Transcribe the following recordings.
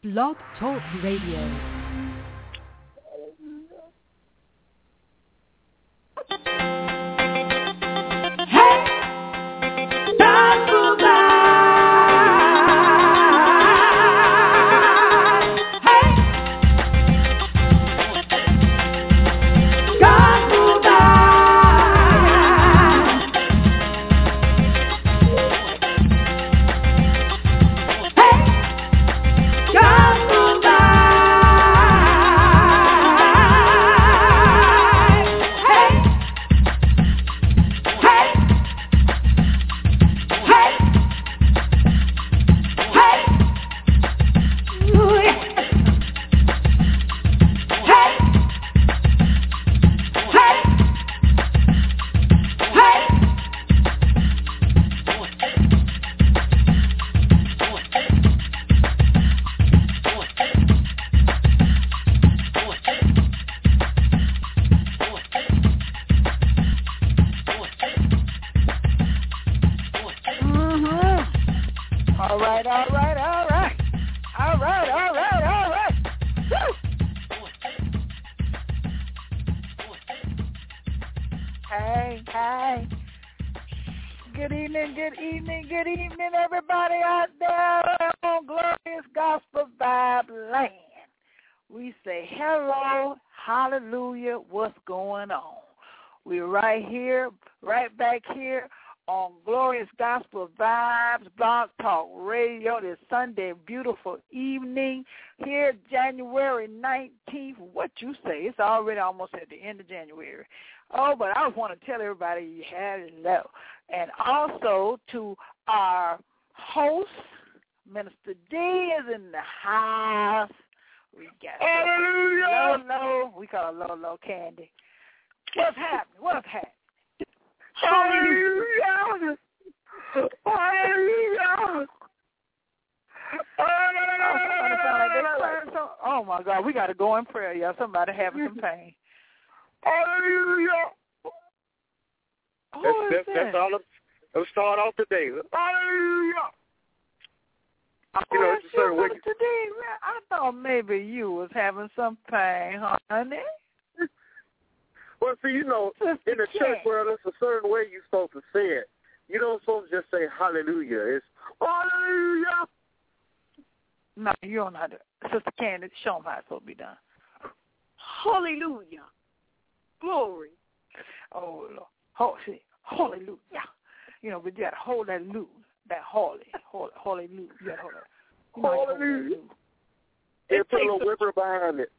Blog Talk Radio. Good evening, everybody out there on Glorious Gospel Vibe Land. We say hello, hallelujah, what's going on? We're right here, right back here on Glorious Gospel Vibes, Blog Talk Radio this Sunday, beautiful evening here, January 19th. What you say? It's already almost at the end of January. Oh, but I just want to tell everybody hello. And also to our host, Minister D is in the house. We got Lolo. We call her Lolo Candy. What's happening? Hallelujah. Hallelujah. Oh, my God. We got to go in prayer, y'all. Somebody having some pain. Hallelujah. That's all. Let's start off today. Hallelujah. It's a certain way. Today, man, I thought maybe you was having some pain, honey. Well, see, in the church world, there's a certain way you're supposed to say it. You don't supposed to just say hallelujah. It's hallelujah. No, you don't know how to. Sister Candy, show them how it's supposed to be done. Hallelujah. Glory. Oh, Lord. See, hallelujah. But you got to hold that loop, that hallelujah. You got to hold that. Hallelujah. And put a little whimper behind it.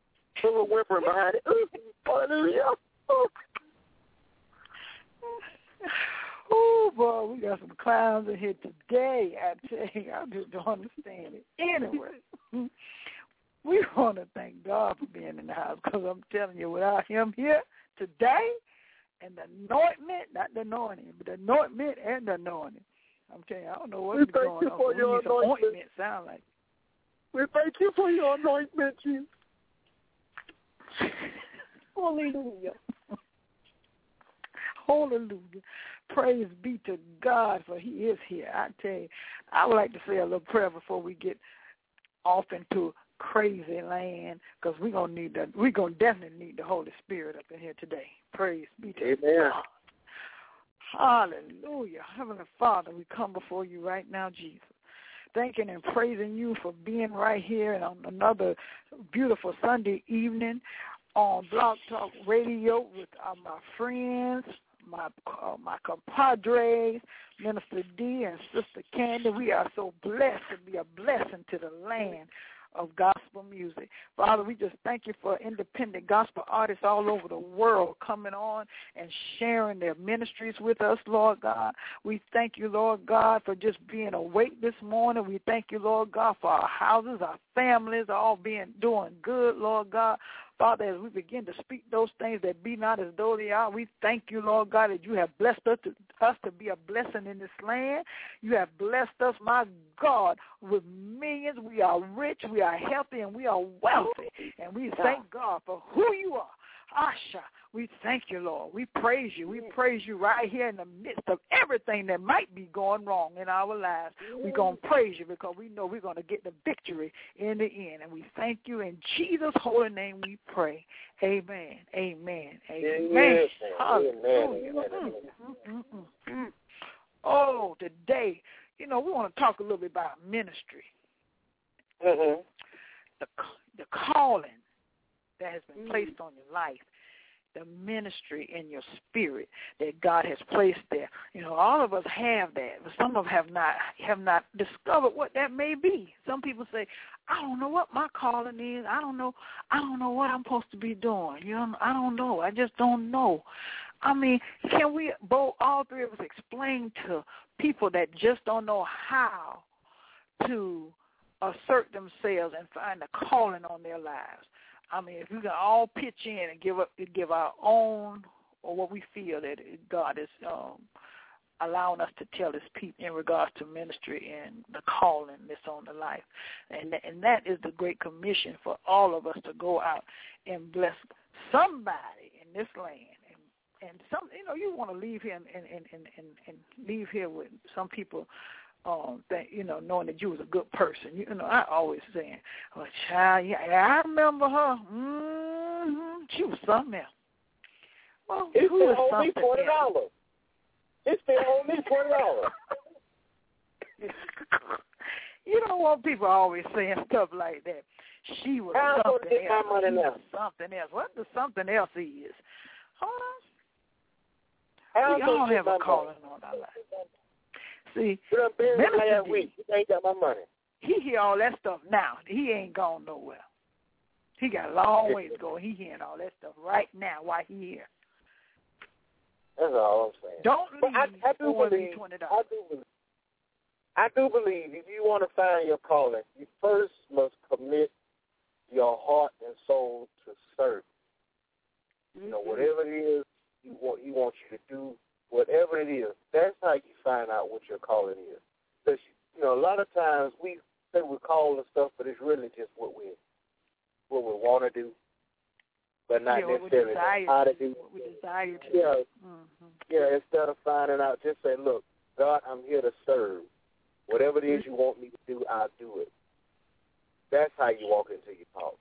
Hallelujah. Oh, boy, we got some clowns in here today. I tell you, I just don't understand it. Anyway, we want to thank God for being in the house because I'm telling you, without him here today and the anointment, not the anointing, but the anointment and the anointing, I'm telling you, I don't know what's going on. We need some ointment sound like. We thank you for your anointment, Jesus. Hallelujah. Hallelujah. Praise be to God, for he is here. I tell you, I would like to say a little prayer before we get off into crazy land, because we're gonna definitely need the Holy Spirit up in here today. Praise be to God. Hallelujah. Heavenly Father, we come before you right now, Jesus, thanking and praising you for being right here and on another beautiful Sunday evening on Blog Talk Radio with my friends, my compadres, Minister D and Sister Candy. We are so blessed to be a blessing to the land of gospel music. Father, we just thank you for independent gospel artists all over the world coming on and sharing their ministries with us, Lord God. We thank you, Lord God, for just being awake this morning. We thank you, Lord God, for our houses, our families, all doing good, Lord God. Father, as we begin to speak those things that be not as though they are, we thank you, Lord God, that you have blessed us to be a blessing in this land. You have blessed us, my God, with millions. We are rich, we are healthy, and we are wealthy. And we thank God for who you are. Asha, We thank you, Lord. We praise you. We praise you right here in the midst of everything that might be going wrong in our lives. We're going to praise you because we know we're going to get the victory in the end. And we thank you. In Jesus' holy name we pray. Amen. Amen. Amen. Hallelujah. Oh, today, we want to talk a little bit about ministry. Mm-hmm. The calling that has been placed on your life. The ministry in your spirit that God has placed there. All of us have that, but some of us have not discovered what that may be. Some people say, I don't know what my calling is. I don't know what I'm supposed to be doing. I don't know. I just don't know. I mean, can we all three of us explain to people that just don't know how to assert themselves and find a calling on their lives? I mean, if we can all pitch in and give our own, or what we feel that God is allowing us to tell His people in regards to ministry and the calling that's on the life, and that is the Great Commission for all of us to go out and bless somebody in this land, and some, you want to leave here and leave here with some people. That knowing that you was a good person. I always saying, "Oh, child, yeah, I remember her. She was something else." Well, He who still is owe me something $20. else? He still owe me $20. You don't want people always saying stuff like that. She was something else. My money now? Something else. What the something else is? We all have a calling on our life. See, last week. He ain't got my money. He hear all that stuff now. He ain't gone nowhere. He got a long way to go. He hearing all that stuff right now while he here. That's all I'm saying. Don't leave I do believe if you want to find your calling, you first must commit your heart and soul to serve. Whatever it is he wants you to do, whatever it is, that's how you find out what your calling is. Because, a lot of times we say we're called and stuff, but it's really just what we want to do, but not necessarily how to do. What we desire to do. Mm-hmm. Yeah, instead of finding out, just say, look, God, I'm here to serve. Whatever it is you want me to do, I'll do it. That's how you walk into your calling.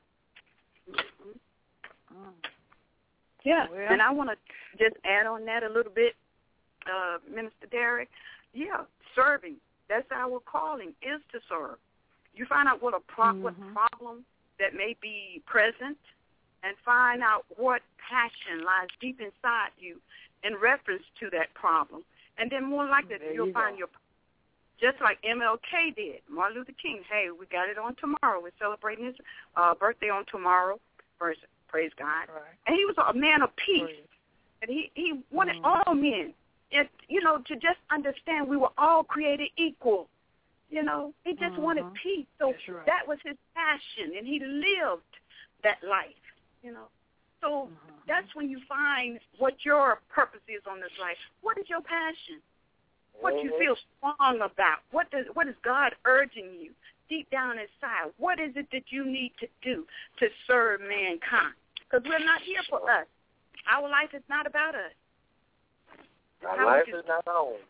Yeah, and I want to just add on that a little bit, Minister Derek. Yeah, serving. That's our calling, is to serve. You find out what what problem that may be present, and find out what passion lies deep inside you in reference to that problem. And then more likely you'll find your, just like MLK did, Martin Luther King. Hey, we got it on tomorrow. We're celebrating his birthday on tomorrow. Praise God. Right. And he was a man of peace. Praise. And he wanted all men, to just understand we were all created equal. He just wanted peace. So that was his passion, and he lived that life, So that's when you find what your purpose is on this life. What is your passion? What you feel strong about? What is God urging you deep down inside? What is it that you need to do to serve mankind? Because we're not here for us. Our life is not about us. Our life is not our own.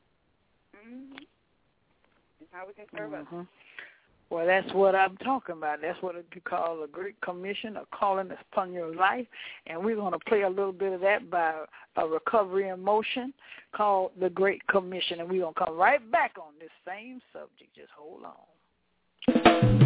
It's how we can serve us. Well, that's what I'm talking about. That's what you call a Great Commission, a calling that's upon your life. And we're going to play a little bit of that by a Recovery in Motion called The Great Commission. And we're going to come right back on this same subject. Just hold on.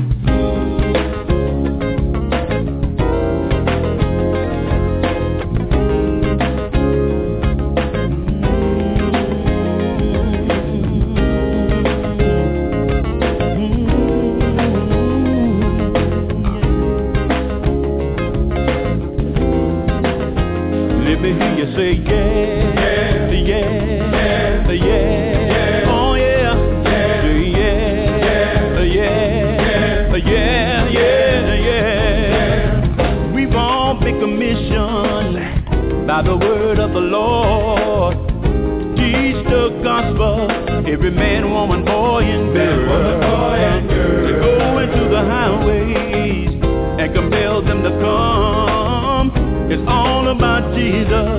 Say yeah, yeah, yeah, oh yeah, yeah. We've all been commissioned by the word of the Lord. Teach the gospel, every man, woman, boy, and girl, to go into the highways and compel them to come. It's all about Jesus.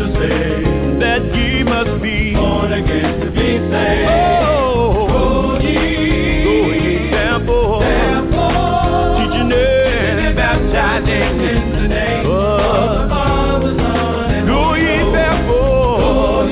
Jesus said that ye must be born again to be saved. Oh, go ye therefore, teaching and baptizing in the name of the Father, Son, and go ye therefore,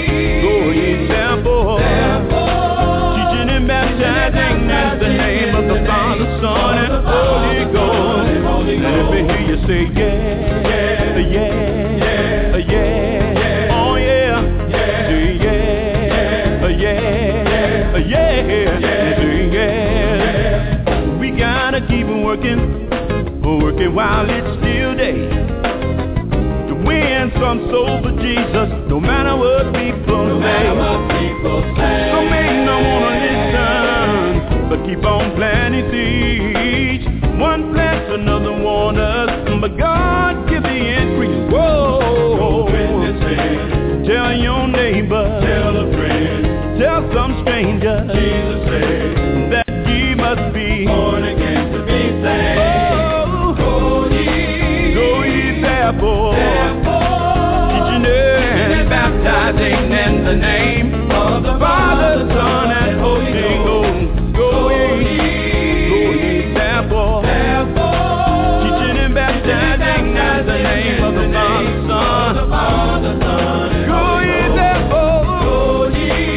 teaching and baptizing in the name of the Father, Son, and Holy Ghost. Let me hear you say yeah, yeah, yeah, oh yeah, say yeah, yeah, yeah, say yeah. We gotta keep working while it's still day, to win some soul for Jesus, no matter what people say. Some may not wanna listen, but keep on planting seeds. One plants, another waters, but God gives the increase. Whoa, tell your neighbor, tell a friend, tell some stranger, Jesus said that ye must be born again to be saved. Oh, go ye therefore, teaching and baptizing in the name of the Father, Son, and Holy Ghost. Go ye therefore, teaching and baptizing in the name of the Father, Son. Go ye therefore,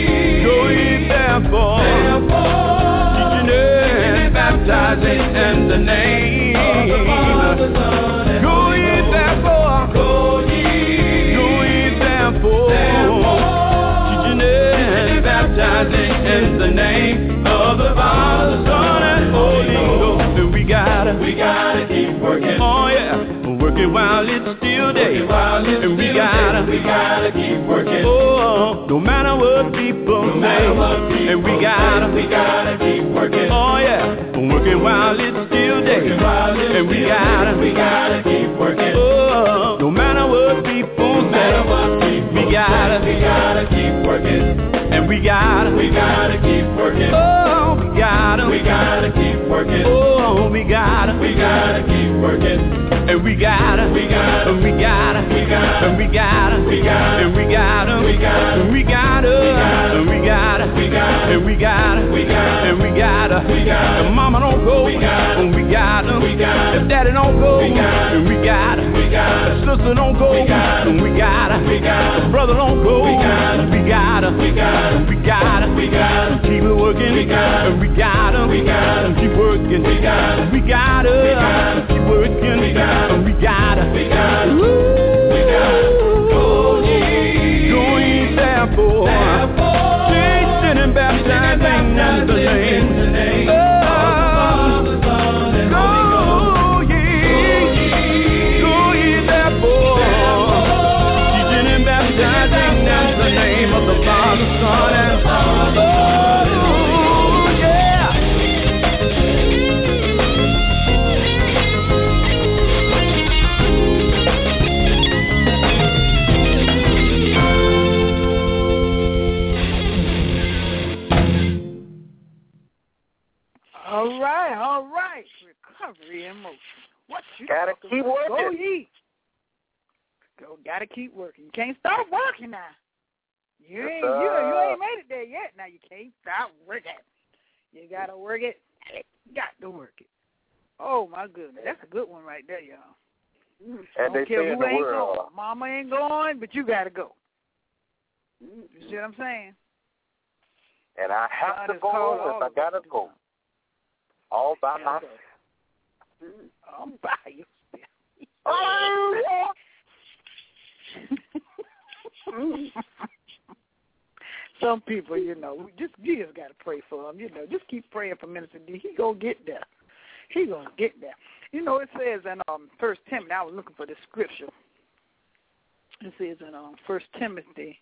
teaching and baptizing in the name of the Father, Son. Go ye therefore, teaching and baptizing in the name of the Father, Son, and Holy Ghost. And we gotta keep working. Oh yeah, working while it's still day. And we gotta keep working. Oh, no matter what people say. And we gotta keep working. Oh yeah, working while it's still day. And we gotta keep working. Oh, no matter what people say. We gotta keep working. And we gotta keep working. Oh, we gotta keep working. Oh, we gotta keep working. And we gotta If mama don't go, we gotta. If daddy don't go, we gotta. If sister don't go, we gotta. If brother don't go, we gotta. Keep it working, and we gotta. Keep working, we gotta. Keep working, and we gotta. Go ye therefore, teaching and baptizing in the name of the Father, Son, and Holy Ghost. Go ye therefore, teaching and baptizing in the name of the Father, Son, and Holy Ghost. All right. Recovery in motion. What you gotta keep working. Go ye. Gotta keep working. You can't stop working now. You ain't made it there yet. Now you can't stop working. You gotta work it. Got to work it. Oh my goodness, that's a good one right there, y'all. And don't they care say who in the ain't world, going. Mama ain't going, but you gotta go. You see what I'm saying? And I have God to go if I gotta go. All by myself. All by yourself. Some people, you just got to pray for them. Just keep praying for Minister D. He gonna get there. It says in 1 Timothy. I was looking for the scripture. It says in 1 Timothy,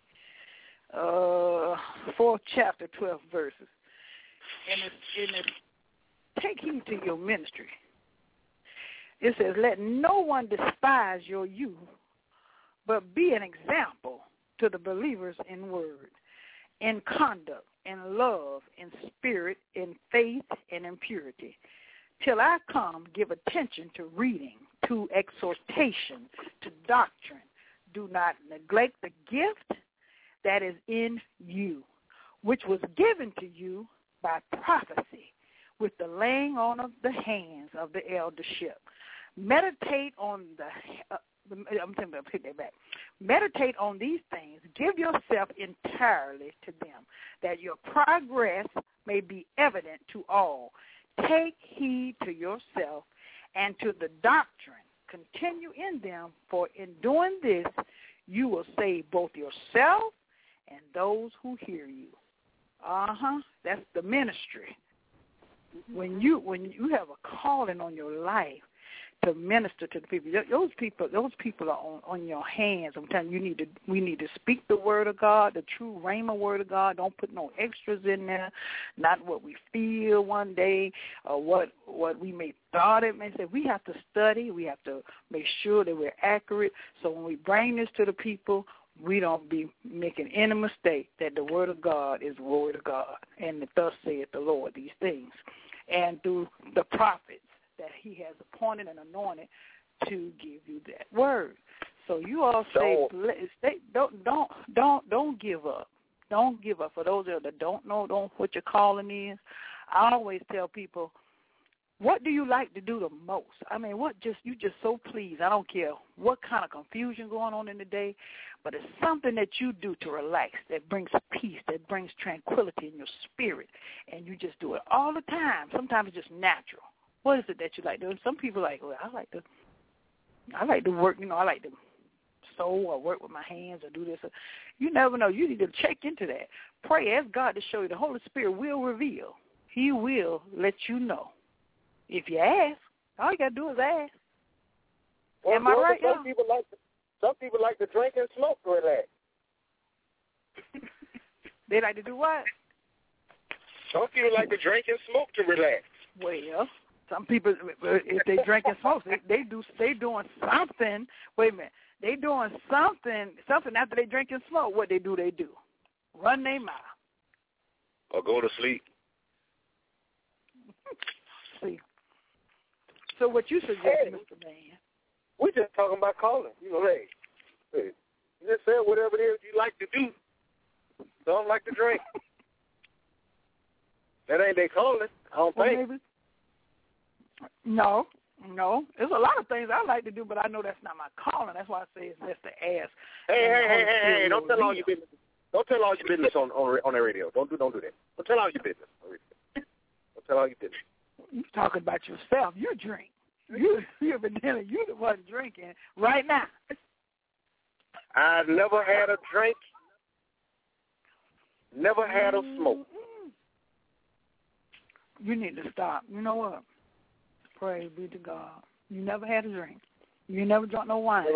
4th chapter, 12 verses, and it's take heed to your ministry. It says, let no one despise your youth, but be an example to the believers in word, in conduct, in love, in spirit, in faith, and in purity. Till I come, give attention to reading, to exhortation, to doctrine. do not neglect the gift that is in you, which was given to you by prophecy with the laying on of the hands of the eldership. Meditate on Meditate on these things. Give yourself entirely to them, that your progress may be evident to all. Take heed to yourself and to the doctrine. Continue in them, for in doing this, you will save both yourself and those who hear you. That's the ministry. When you have a calling on your life to minister to the people, those people are on your hands. I'm telling you, we need to speak the word of God, the true rhema word of God. Don't put no extras in there, not what we feel one day or what we may thought it may say. We have to study. We have to make sure that we're accurate. So when we bring this to the people, we don't be making any mistake that the word of God is the word of God, and thus saith the Lord these things. And through the prophets that he has appointed and anointed to give you that word. So you all don't give up. Don't give up. For those that don't know what your calling is, I always tell people, what do you like to do the most? I mean, you just so pleased. I don't care what kind of confusion going on in the day, but it's something that you do to relax, that brings peace, that brings tranquility in your spirit, and you just do it all the time. Sometimes it's just natural. What is it that you like doing? Some people I like to work, I like to sew or work with my hands or do this. You never know. You need to check into that. Pray, ask God to show you. The Holy Spirit will reveal. He will let you know. If you ask, all you got to do is ask. Am I right, y'all? Some people like to drink and smoke to relax. They like to do what? Some people like to drink and smoke to relax. Well, some people, if they drink and smoke, they doing something. Wait a minute. They doing something after they drink and smoke. What they do? Run their mouth. Or go to sleep. See. So what you suggest, Mr. Man? We're just talking about calling. Hey, you just said whatever it is you like to do. Don't like to drink. That ain't they calling, I don't think. Maybe. No. There's a lot of things I like to do, but I know that's not my calling. That's why I say it's best to ask. Hey, don't tell all your business. Don't tell all your business on the radio. Don't do that. Don't tell all your business on radio. Don't tell all your business. You're talking about yourself. You drink. You evidently you the one drinking right now. I've never had a drink. Never had a smoke. You need to stop. You know what? Praise be to God. You never had a drink. You never drunk no wine.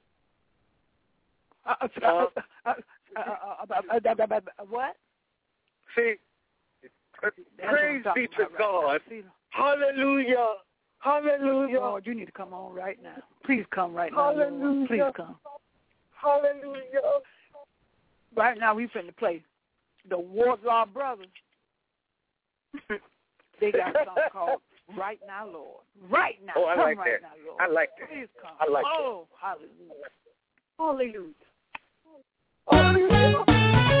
What? See, praise be to God. Hallelujah. Hallelujah. Lord, you need to come on right now. Please come right now. Lord. Please come. Hallelujah. Right now we finna play the Wardlaw Brothers. They got a song called Right Now, Lord. Right now. Oh, I come like right that. Now, Lord. I like that. Please come. I like that. Hallelujah. Hallelujah. Hallelujah.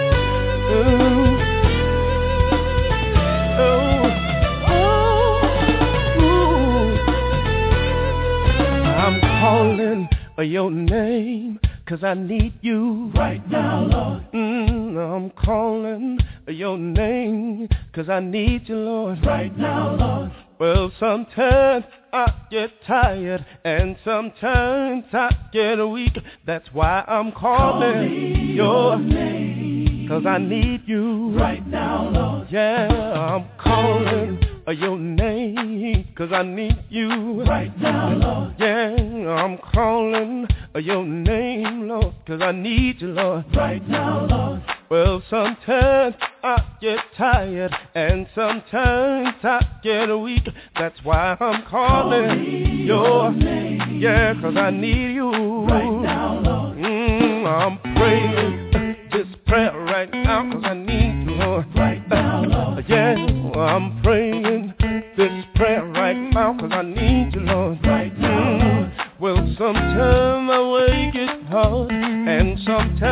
I'm calling your name, 'cause I need you right now, Lord. I'm calling your name, 'cause I need you, Lord, right now, Lord. Well, sometimes I get tired, and sometimes I get weak. That's why I'm calling your name, 'cause I need you right now, Lord. Yeah, I'm calling your name, 'cause I need you right now, Lord. Yeah, I'm calling your name, Lord, 'cause I need you, Lord, right now, Lord. Well, sometimes I get tired, and sometimes I get weak. That's why I'm calling your name. Yeah, 'cause I need you right now, Lord. I'm praying this prayer right now, 'cause I need you, Lord, right now, Lord. Yeah, I'm praying this prayer right now, 'cause I need you, Lord, right now, Lord. Well, sometimes my way gets hard,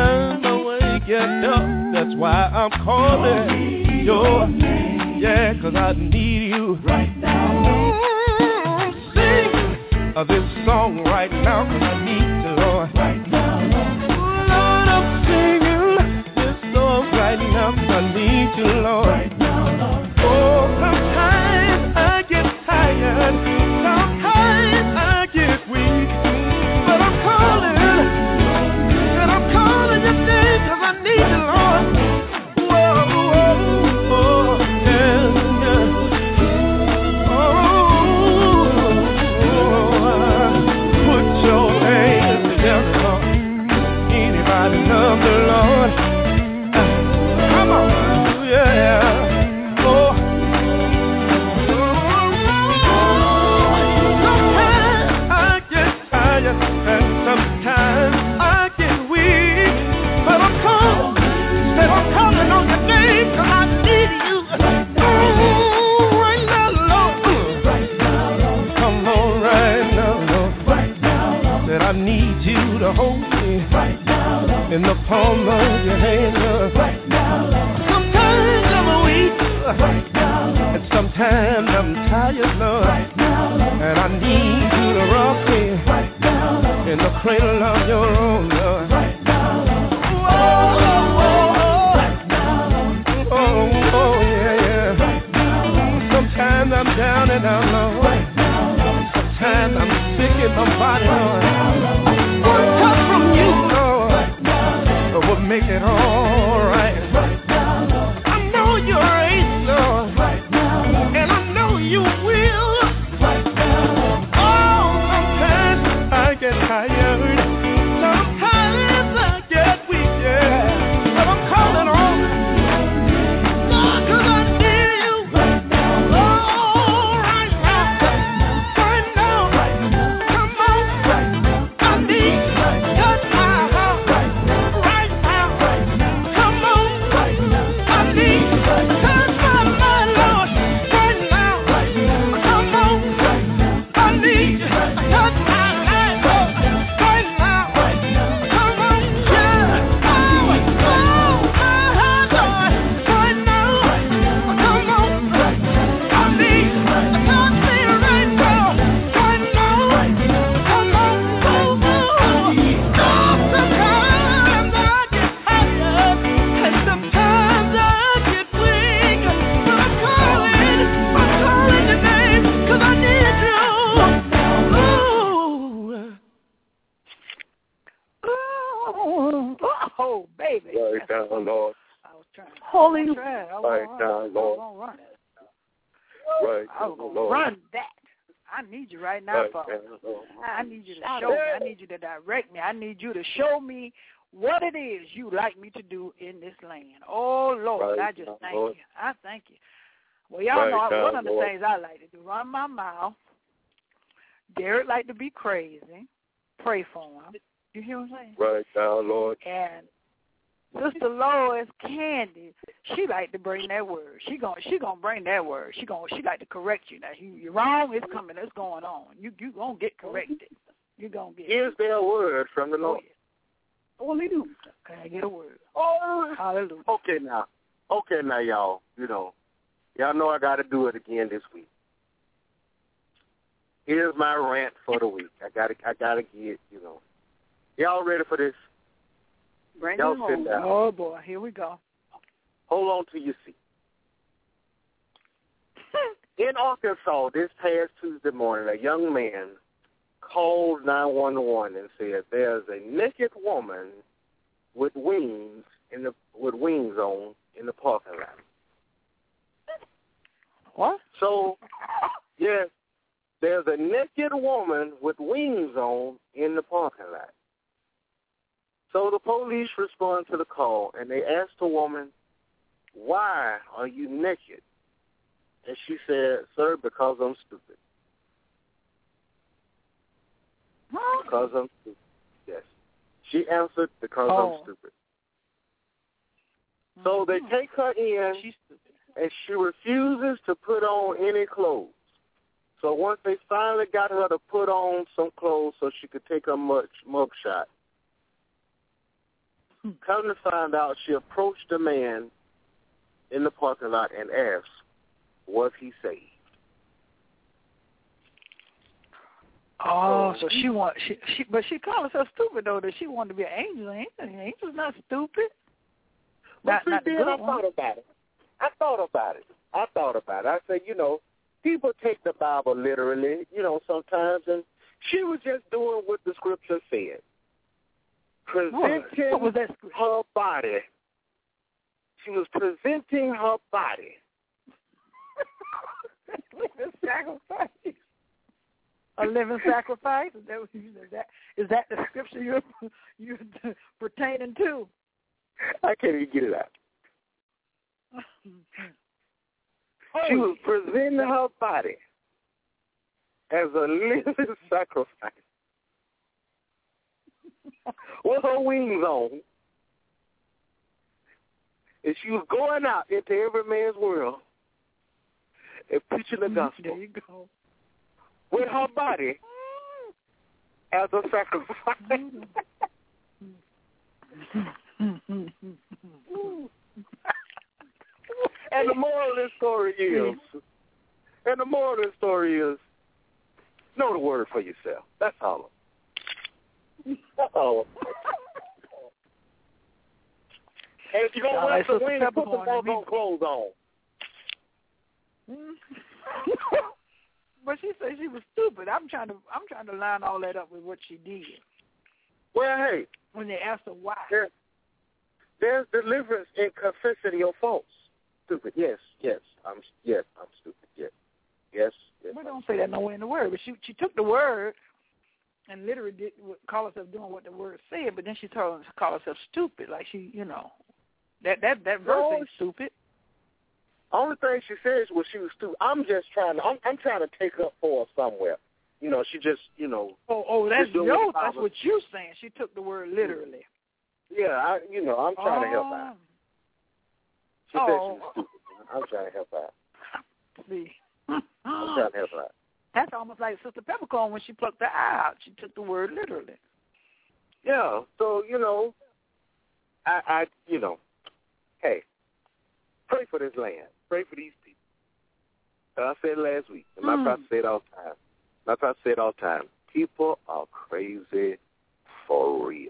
Sometimes I wake up, that's why I'm calling your name. Yeah, 'cause I need you right now. Sing this song right now, 'cause I need you, Lord. Right now, Lord, I'm singing this song right now, 'cause I need you, Lord. Right now, Lord. Oh, sometimes I get tired, sometimes I get weak, but I'm calling your name, 'cause I need you, Lord. Whoa, whoa, whoa, yeah, yeah. Oh, put your hands together, Lord. Anybody love the Lord? Come on, yeah. And sometimes I get weak, but I'm calling on your name, 'cause I need you right now, Lord. Come on right now, Lord. That I need you to hold me in the palm of your hand, Lord. Sometimes I'm weak, and sometimes I'm tired, Lord, and I need you to rock me in the cradle of your own love. Right now, oh, yeah, yeah. Right now, sometimes I'm down and out, Lord. Right now, sometimes I'm sick in my body, Lord. One touch from you, Lord, will make it all right. I know you're able, Lord, and I know you will. Get tired, sometimes I get weak, yeah, but I'm calling on God, 'cause I need you right now, oh, right now, come on, I need touch my heart, right now, come on, I need touch my mind, Lord, right now, come on, I need touch my oh, baby. Right down, Lord. I was trying. Holy. Right down, Lord. I was going to run it. Right I was going to run that. I need you right now, Father. I need you to show me. I need you to direct me. I need you to show me what it is you like me to do in this land. Oh, Lord, I just thank you. I thank you. Well, y'all know one of the things I like to do, run my mouth. Derek like to be crazy. Pray for him. You hear what I'm saying? Right now, Lord. And Sister Lois Candy, she like to bring that word. She gonna bring that word. She like to correct you. Now you're wrong. It's coming. It's going on. You gonna get corrected. You gonna get. Is there a word from the Lord? Hallelujah. Can I get a word? Oh, hallelujah. Okay now, y'all. Y'all know I got to do it again this week. Here's my rant for the week. I gotta get. Y'all ready for this? Bring y'all it home. Down. Oh boy, here we go. Hold on to your seat. In Arkansas, this past Tuesday morning, a young man called 911 and said there's a naked woman with wings on in the parking lot. What? So, yes, there's a naked woman with wings on in the parking lot. So the police respond to the call, and they asked the woman, "Why are you naked?" And she said, "Sir, because I'm stupid." Because I'm stupid. Yes. She answered, "Because I'm stupid." So they take her in, and she refuses to put on any clothes. So once they finally got her to put on some clothes so she could take her mugshot, Come to find out, she approached the man in the parking lot and asked, was he saved? Oh, so she but she called herself stupid though. That she wanted to be an angel. An angel's not stupid. I thought about it. I thought about it. I said, people take the Bible literally, sometimes, and she was just doing what the scripture said. Presenting her body. She was presenting her body. Sacrifice. A living sacrifice? Is that the scripture you're pertaining to? I can't even get it out. She was presenting her body as a living sacrifice with her wings on. And she was going out into every man's world and preaching the gospel. There you go. With her body as a sacrifice. And the moral of this story is, know the word for yourself. That's all. That's all. And if you don't like the wings, put some doggone clothes on. But she said she was stupid. I'm trying to line all that up with what she did. Well, hey, when they asked her why, there's deliverance in confessing your faults. Stupid. Yes, I'm stupid. Yes. We don't say that nowhere in the word. But she took the word and literally did call herself doing what the word said. But then she told her to call herself stupid, like she, that verse ain't stupid. Only thing she says was she was stupid. I'm trying to take up for her somewhere. She just, Oh, that's what you're saying. She took the word literally. Yeah, I'm trying to help out. She said she was stupid. I'm trying to help out. See. I'm trying to help out. That's almost like Sister Peppercorn when she plucked the eye out. She took the word literally. Yeah, so, I hey, pray for this land. Pray for these people. I said last week, and my pastor said all the time. People are crazy for real.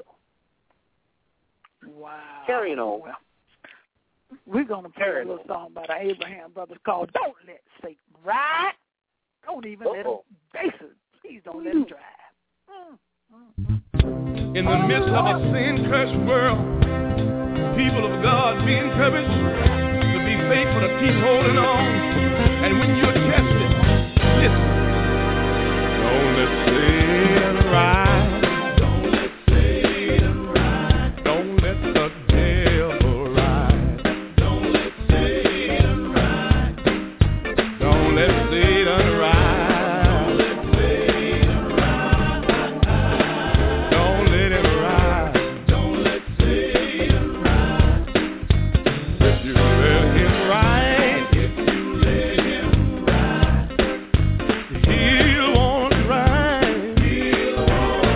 Wow. Carrying on. Well, we're going to play a little song by the Abraham Brothers called Don't Let Satan Ride. Don't even let him base it. Please don't let him drive. In the midst of a sin-cursed world, people of God, be encouraged to be faithful, to keep holding on. And when you're tested, listen. Don't let Satan ride. Don't let Satan ride. Don't let the devil ride. Don't let Satan ride. Don't let Satan ride. Don't let Satan ride. Don't let him ride. Don't let Satan ride. If you let him ride, he'll want to ride.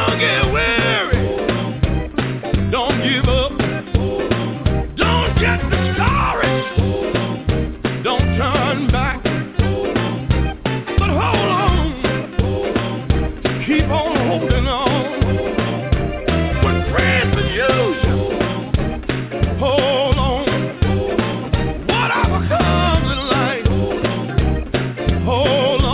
Don't get weary. Don't give up. Don't get discouraged. Don't turn back. But hold on. Keep on holding on. When friends abuse you, hold on. Whatever comes in life, hold on.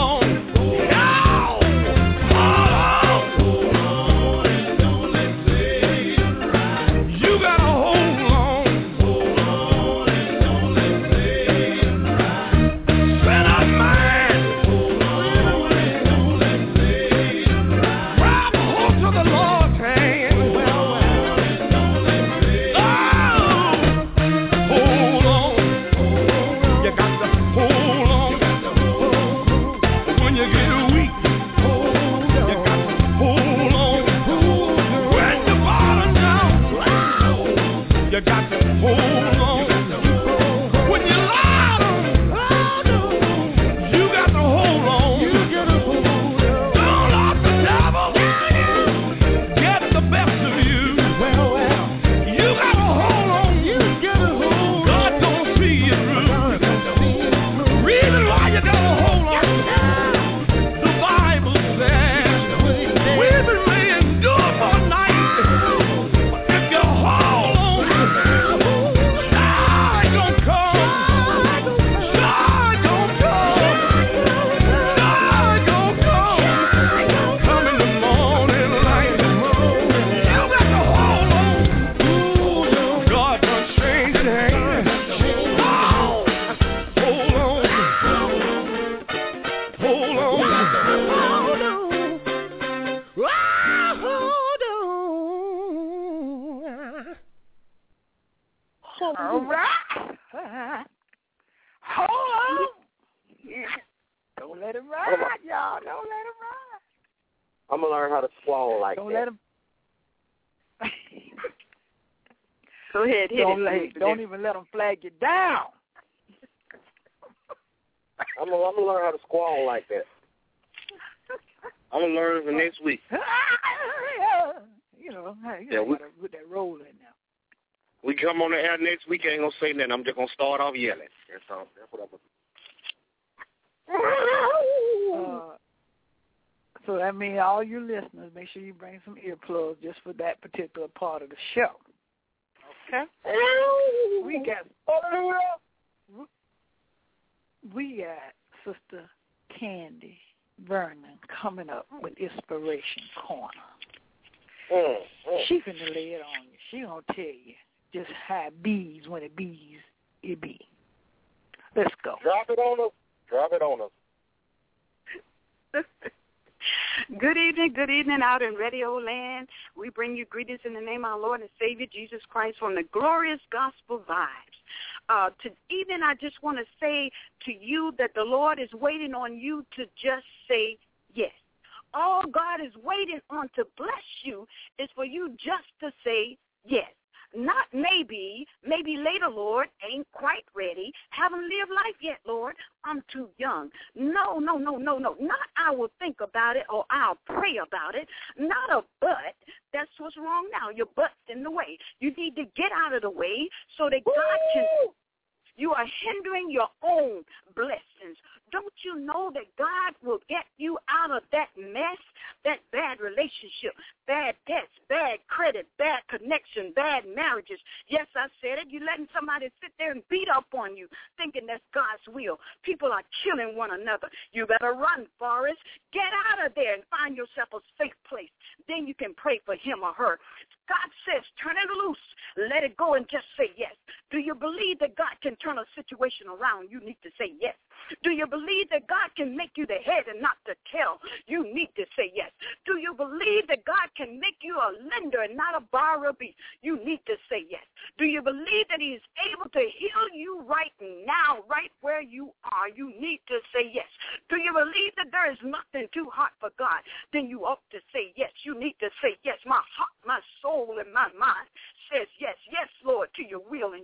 All right. Hold on. Don't let him ride, y'all. Don't let him ride. I'm going to learn how to swallow like Don't that. let him. Go ahead. Don't even let him flag you down. I'm going to learn how to squall like that. I'm going to learn for next week. You know, you got to put that roll in now. We come on the air next week, I ain't going to say nothing. I'm just going to start off yelling. That's all. That's what I'm going to do. So that means all you listeners, make sure you bring some earplugs just for that particular part of the show. Okay? We got Sister Candy Vernon coming up with Inspiration Corner. She finna lay it on you. She gonna tell you just how it bees when it bees, it be. Let's go. Drop it on us. Drop it on us. Good evening out in Radio Land. We bring you greetings in the name of our Lord and Savior, Jesus Christ, from the glorious gospel vibes. Even I just want to say to you that the Lord is waiting on you to just say yes. All God is waiting on to bless you is for you just to say yes. Not maybe later, Lord, ain't quite ready, haven't lived life yet, Lord, I'm too young. No. Not I will think about it or I'll pray about it. Not a but. That's what's wrong now. Your butt's in the way. You need to get out of the way so that God can... You are hindering your own blessings. Don't you know that God will get you out of that mess, that bad relationship, bad debts, bad credit, bad connection, bad marriages? Yes, I said it. You're letting somebody sit there and beat up on you, thinking that's God's will. People are killing one another. You better run, Forrest. Get out of there and find yourself a safe place. Then you can pray for him or her. God says, turn it loose. Let it go and just say yes. Do you believe that God can turn a situation around? You need to say yes. Do you believe that God can make you the head and not the tail? You need to say yes. Do you believe that God can make you a lender and not a borrower? You need to say yes. Do you believe that he is able to heal you right now, right where you are? You need to say yes. Do you believe that there is nothing too hard for God? Then you ought to say yes. You need to say yes. My heart, my soul, and my mind says yes. Yes, Lord, to your will and yes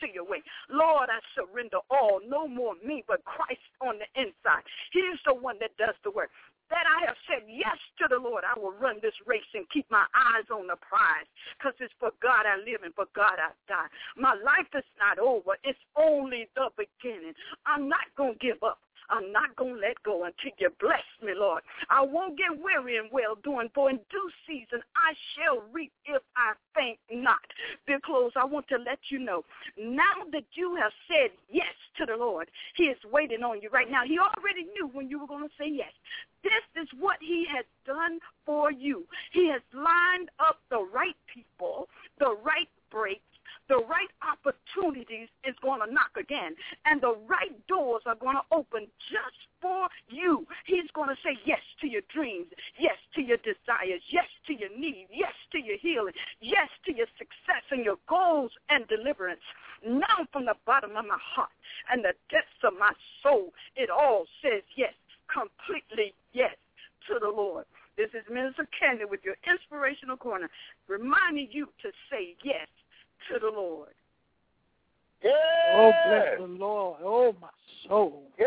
to your way. Lord, I surrender all, no more me, but Christ on the inside. He's the one that does the work. That I have said yes to the Lord. I will run this race and keep my eyes on the prize, because it's for God I live and for God I die. My life is not over. It's only the beginning. I'm not going to give up. I'm not going to let go until you bless me, Lord. I won't get weary in well-doing, for in due season I shall reap if I faint not. Dear close, I want to let you know, now that you have said yes to the Lord, he is waiting on you right now. He already knew when you were going to say yes. This is what he has done for you. He has lined up the right people, the right breaks, the right opportunities is going to knock again, and the right doors are going to open just for you. He's going to say yes to your dreams, yes to your desires, yes to your needs, yes to your healing, yes to your success and your goals and deliverance. Now from the bottom of my heart and the depths of my soul, it all says yes, completely yes to the Lord. This is Minister Candy with your Inspirational Corner, reminding you to say yes to the Lord. Yes. Oh, bless the Lord. Oh, my soul. Yes.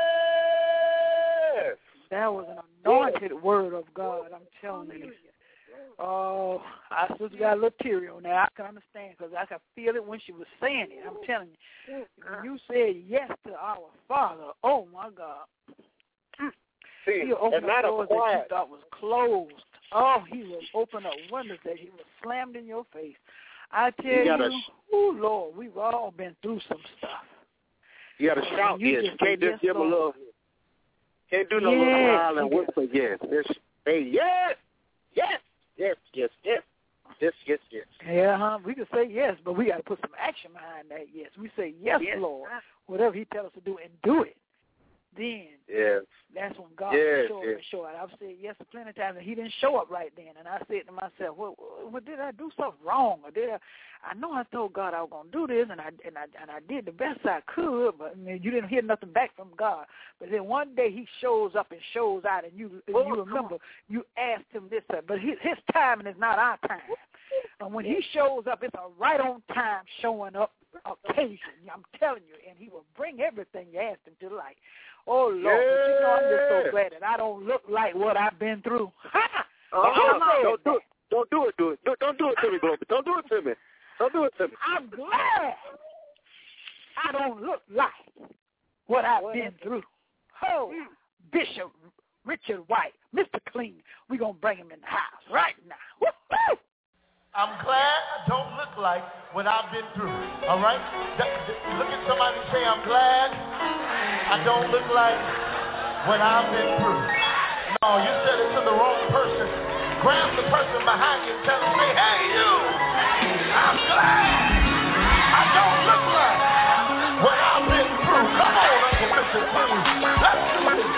That was an anointed word of God, I'm telling you. Oh, I just got a little teary on that. I can understand because I could feel it when she was saying it. I'm telling you. When you said yes to our Father, oh, my God. See, He'll open up doors that you thought was closed. Oh, he will open up windows that he was slammed in your face. I tell you, oh, Lord, we've all been through some stuff. You got to shout yes. You can't just give a little, can't do no little smile and whisper yes. Just say yes, yes, yes, yes, yes, yes, yes, yes. Yeah, we can say yes, but we got to put some action behind that yes. We say yes, Lord, whatever he tells us to do, and do it. Then that's when God will show up and show out. I've said yes plenty of times, and he didn't show up right then. And I said to myself, well, did I do something wrong? Or did I know I told God I was going to do this, and I did the best I could, but I mean, you didn't hear nothing back from God. But then one day he shows up and shows out, and you remember you asked him this, but his timing is not our time. And when he shows up, it's a right on time showing up occasion. I'm telling you, and he will bring everything you asked him to light. Oh, Lord, but you know, I'm just so glad that I don't look like what I've been through. Don't do it to me, Glory. Don't do it to me. Don't do it to me. I'm glad I don't look like what I've been through. Oh, Bishop Richard White, Mr. Clean, we're going to bring him in the house right now. Woo-hoo! I'm glad I don't look like what I've been through, all right? Look at somebody and say, I'm glad I don't look like what I've been through. No, you said it to the wrong person. Grab the person behind you and tell them, say, hey, you, I'm glad I don't look like what I've been through. Come on, Uncle Mr. Clean. Let's do this.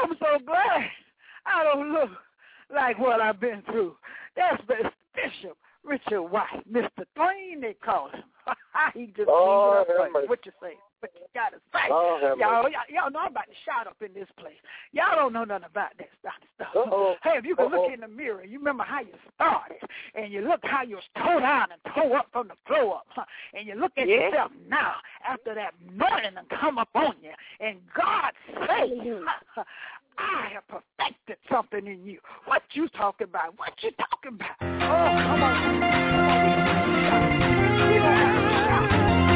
I'm so glad I don't look like what I've been through. That's Bishop Richard White, Mr. Twain, they call him. He just what you say? What you got to say? Y'all know I'm about to shout up in this place. Y'all don't know nothing about that stuff. Hey, if you can look in the mirror, you remember how you started, and you look how you was tore down and tore up from the floor up, and you look at yourself now after that anointing and come up on you, and God says, I have perfected something in you. What you talking about? What you talking about? Oh, come on. We don't have to shout.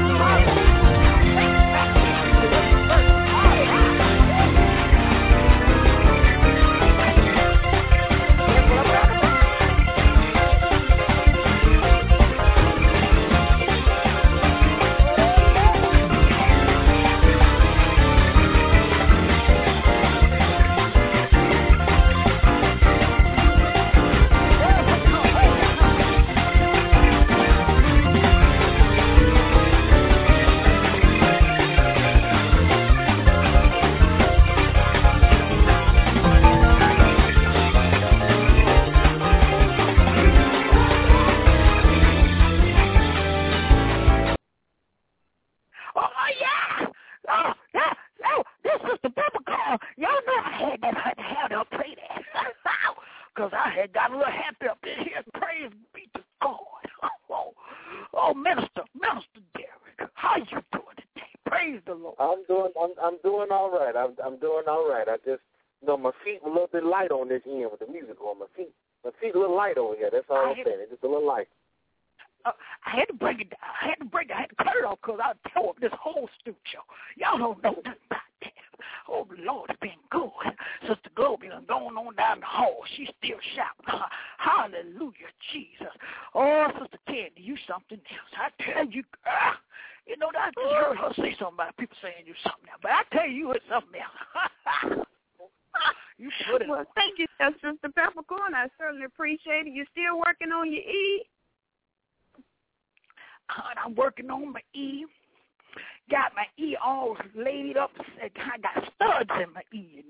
Because I had got a little happy up in here. Praise be to God. Oh, Minister Derek, how you doing today? Praise the Lord. I'm doing all right. I'm doing all right. I just, my feet a little bit light on this end with the music on my feet. My feet a little light over here. That's all I'm saying. It's just a little light. I had to break it down. I had to cut it off because I tore up this whole studio. Y'all don't know nothing about that. Oh, the Lord has been good. Sister Globy done going on down the hall. She's still shouting. Hallelujah, Jesus. Oh, Sister Candy, you something else. I tell you, I just heard her say something about people saying you something else. But I tell you, it's something else. You put it well, thank you, Sister Peppercorn. I certainly appreciate it. You still working on your E? I'm working on my E. Got my E all laid up. I got studs in my E,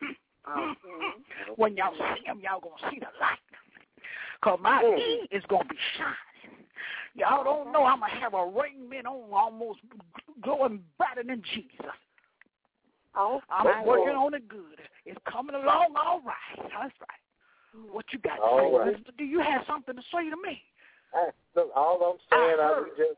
When y'all see them, y'all going to see the light. Because my E is going to be shining. Y'all don't know I'm going to have a raiment on almost glowing brighter than Jesus. I'm working on it good. It's coming along all right. That's right. What you got to say, Mister? Do you have something to say to me? Look, all I'm saying, I just,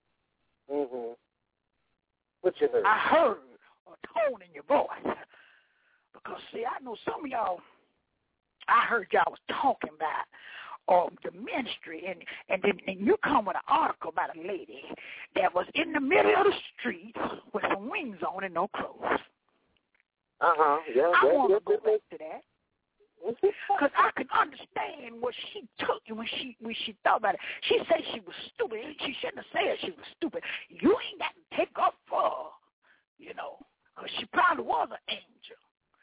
what you heard? I heard a tone in your voice. Because, see, I know some of y'all, I heard y'all was talking about the ministry, and then you come with an article about a lady that was in the middle of the street with some wings on and no clothes. I want to go back to that. Because I can understand what she took and when she thought about it. She said she was stupid. She shouldn't have said she was stupid. You ain't got to take up for her, because she probably was an angel.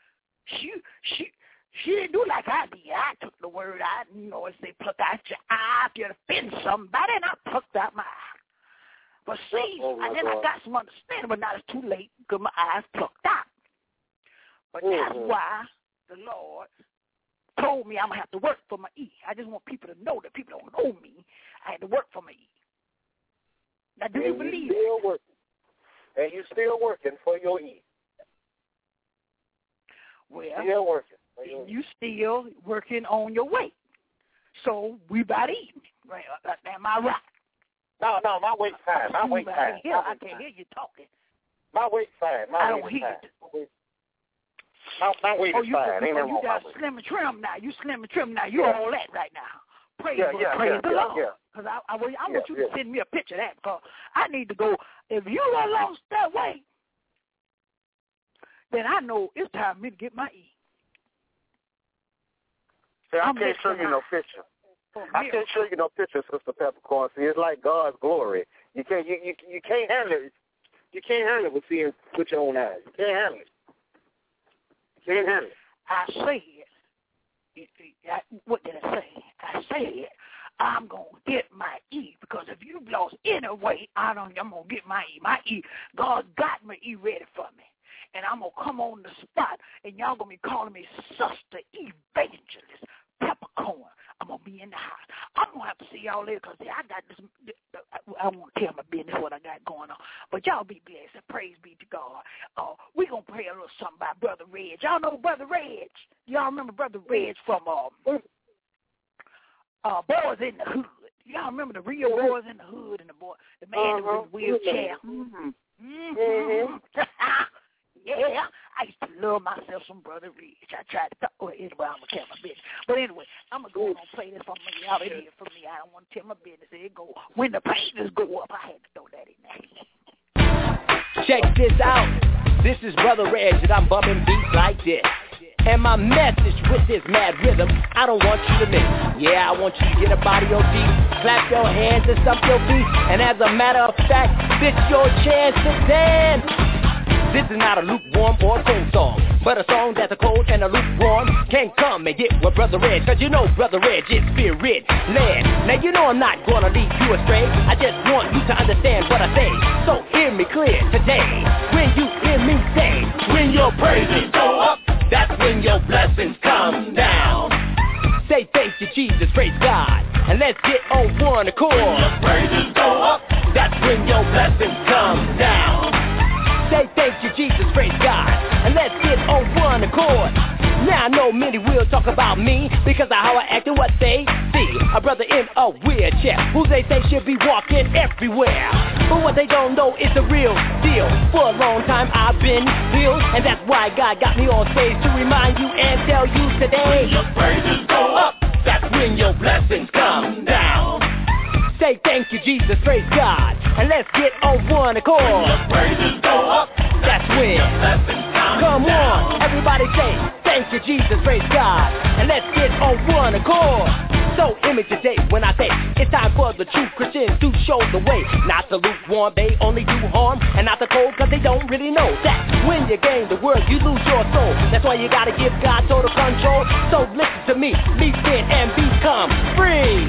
She didn't do like I did. I took the word out, as they pluck out your eye if you offend somebody, and I plucked out my eye. But see, I got some understanding, but now it's too late because my eye's plucked out. But that's why the Lord told me I'm going to have to work for my E. I just want people to know that people don't know me. I had to work for my E. Now, do you believe that? And you're still working for your E. Well, still working. You still working on your weight. So we about eating. Right? Am I right? No, my weight's fine. My weight's fine. I can't hear you talking. My weight's fine. I don't hear you. My weight is fine. You got slim and trim now. You slim and trim now. You all that right now. Praise the Lord. Because I want you to send me a picture of that because I need to go. If you done lost that weight, then I know it's time for me to get my E. See, I can't show you no picture. I can't show you no picture, Sister Peppercorn. See, it's like God's glory. You can't handle it. You can't handle it with seeing with your own eyes. You can't handle it. Can't handle it. I said, what did I say? I said, I'm going to get my E because if you've lost any weight, I'm going to get my E. My E, God got my E ready for me. and I'm going to come on the spot, and y'all going to be calling me Sister Evangelist Peppercorn. I'm going to be in the house. I'm going to have to see y'all later because I got this. I won't tell my business what I got going on. But y'all be blessed and praise be to God. We're going to pray a little something about Brother Reg. Y'all know Brother Reg? Y'all remember Brother Reg from Boys in the Hood? Y'all remember the real Boys in the Hood and the man that was in the wheelchair? Yeah, I used to love myself some Brother Reg. I tried to anyway, I'm going to tell my business. But anyway, I'm going to go on and play this for me. Y'all hear from me. I don't want to tell my business. It go. When the praises go up, I had to throw that in there. Check this out. This is Brother Reg, and I'm bumping beats like this. And my message with this mad rhythm, I don't want you to miss. Yeah, I want you to get up out of your seat, clap your hands and stomp your feet. And as a matter of fact, this your chance to dance. This is not a lukewarm or cold song, but a song that the cold and the lukewarm can't come and get with Brother Reg. Cause you know Brother Reg is spirit-led. Now you know I'm not gonna lead you astray. I just want you to understand what I say. So hear me clear today. When you hear me say, when your praises go up, that's when your blessings come down. Say thank you, Jesus, praise God, and let's get on one accord. When your praises go up, that's when your blessings come down. Say thank you, Jesus, praise God, and let's get on one accord. Now I know many will talk about me because of how I act and what they see. A brother in a wheelchair who they say should be walking everywhere. But what they don't know is the real deal. For a long time I've been healed, and that's why God got me on stage to remind you and tell you today. When your praises go up, that's when your blessings come down. Say thank you, Jesus, praise God, and let's get on one accord. When your praises go up, that's when your blessings come down. Everybody say thank you, Jesus, praise God, and let's get on one accord. So hear me today when I say it's time for the true Christians to show the way. Not the lukewarm, they only do harm, and not the cold cause they don't really know that when you gain the world, you lose your soul. That's why you gotta give God total control. So listen to me, be fit and become free.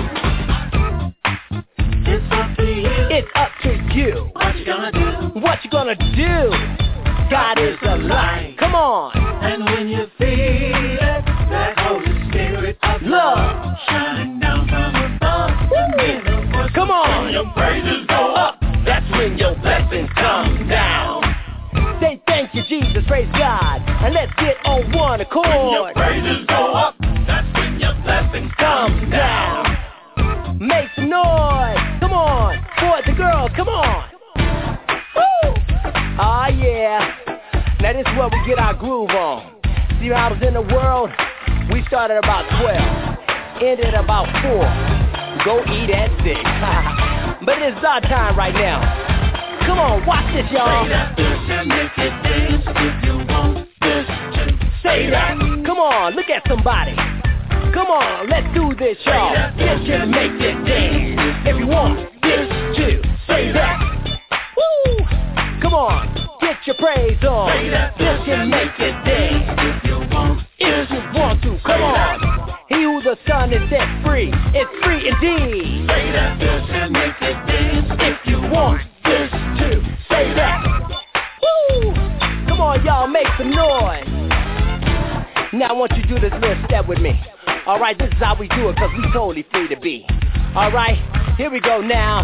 It's up to you. It's up to you. What you gonna do? What you gonna do? God is the light. Come on. And when you feel it, that Holy Spirit of love shining down from above. Come on. When your praises go up, that's when your blessings come down. Say thank you, Jesus, praise God, and let's get on one accord. When your praises go up, that's when your blessings come down. Make some noise. Come on. Boys and girls, come on. Woo! Oh, yeah. Now this is where we get our groove on. See, when I was in the world, we started about 12, ended about 4. Go eat at 6. But it's our time right now. Come on, watch this, y'all. Say that fish and make it dance if you want this to. Say that. Come on, look at somebody. Come on, let's do this, y'all. This can make it dance. If you want this too, say that. Woo! Come on, get your praise on. This can make it dance. If you want to, come on. He who the Son is set free, is free indeed. Say that. This can make it dance. If you want this too, say that. Woo! Come on, y'all, make some noise. Now I want you to do this little step with me. Alright, this is how we do it, cause we totally free to be. Alright, here we go now.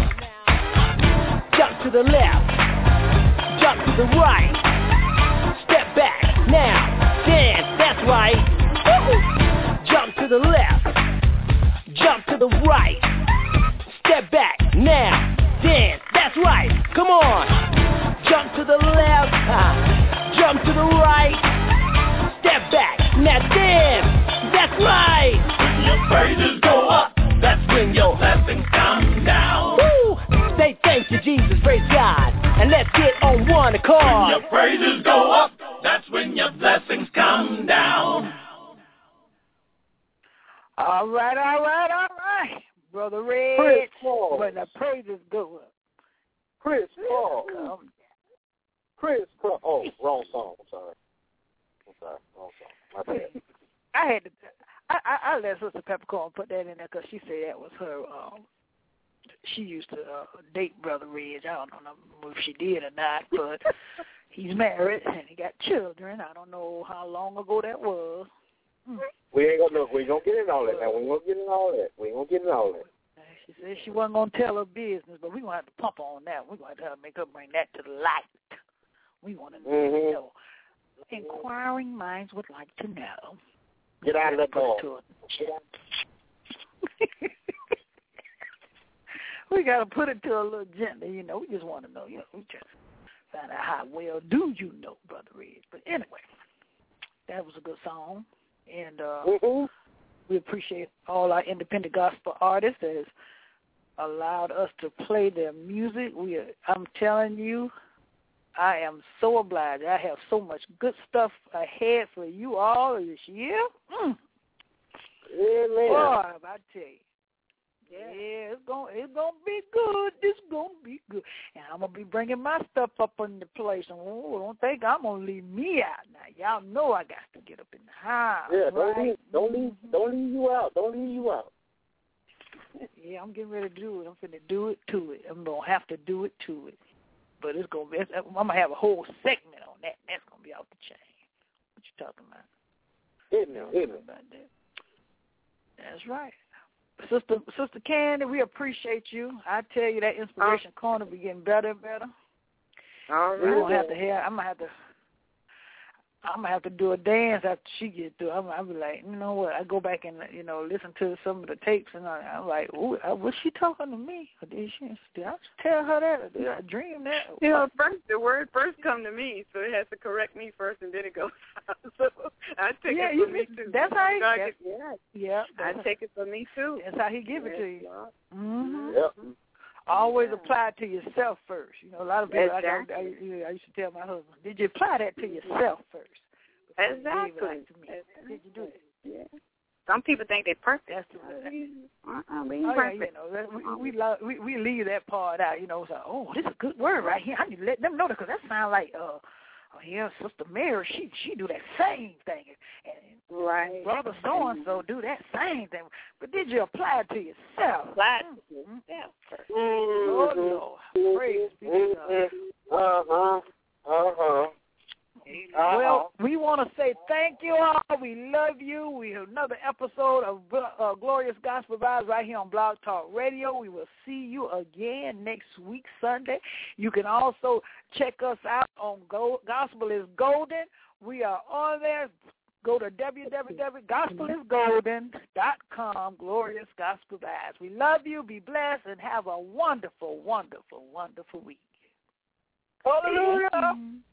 Jump to the left. Jump to the right. Step back. Now, dance, that's right. Woo! Jump to the left. Jump to the right. Step back. Now, dance, that's right. Come on. Jump to the left. Jump to the right. Step back. Now dance. That's right. When your praises go up, that's when your blessings come down. Woo! Say thank you, Jesus, praise God, and let's get on one accord. When your praises go up, that's when your blessings come down. All right. Brother Reg, when the praises go up. Chris Paul. Oh, wrong song. I'm sorry, wrong song. My bad. I let Sister Peppercorn put that in there because she said that was her. She used to date Brother Reg. I don't know if she did or not, but He's married and he got children. I don't know how long ago that was. We ain't gonna look. We ain't gonna get in all that now. We ain't gonna get in all that. She said she wasn't gonna tell her business, but we gonna have to pump on that. We gonna have to make her bring that to the light. We want to know. Inquiring minds would like to know. Get out of the door. We got to put it to a little gently, you know. We just want to know, you know. We just find out how well do you know, Brother Red. But anyway, that was a good song. And we appreciate all our independent gospel artists that has allowed us to play their music. I'm telling you, I am so obliged. I have so much good stuff ahead for you all this year. Amen. Boy, I tell you. Yeah, it's gonna be good. It's gonna be good, and I'm gonna be bringing my stuff up in the place. And don't think I'm gonna leave me out now. Y'all know I got to get up in the house. Yeah, right? don't leave you out. Don't leave you out. Yeah, I'm getting ready to do it. I'm finna do it to it. I'm gonna have to do it to it. But it's gonna be. I'm gonna have a whole segment on that. That's gonna be off the chain. What you talking about? Hit me. About that. That's right. Sister Candy, we appreciate you. I tell you, that Inspiration Corner be getting better and better. All right. We're gonna have to hear. I'm gonna have to do a dance after she gets through. I'll be like, you know what? I go back and listen to some of the tapes, and I'm like, ooh, was she talking to me? Or did I tell her that? Or did I dream that? You know, the word first come to me, so it has to correct me first, and then it goes out. So I take it for me too. That's how he. I take it for me too. That's how he give it to you. Mm-hmm. Yep. Always apply it to yourself first. You know, a lot of people, exactly. I used to tell my husband, did you apply that to yourself first? Exactly. Did you do it? Yeah. Some people think they're perfect. That's we perfect. We leave that part out. You know, so this is a good word right here. I need to let them know that because that sounds like Sister Mary. She do that same thing, and right. Brother so and so do that same thing. But did you apply it to yourself? Apply it to yourself first. Oh Lord, praise be to God. Well, we want to say thank you all. We love you. We have another episode of Glorious Gospel Vibes right here on Blog Talk Radio. We will see you again next week, Sunday. You can also check us out on Gospel is Golden. We are on there. Go to www.gospelisgolden.com, Glorious Gospel Vibes. We love you. Be blessed and have a wonderful, wonderful, wonderful week. Hallelujah.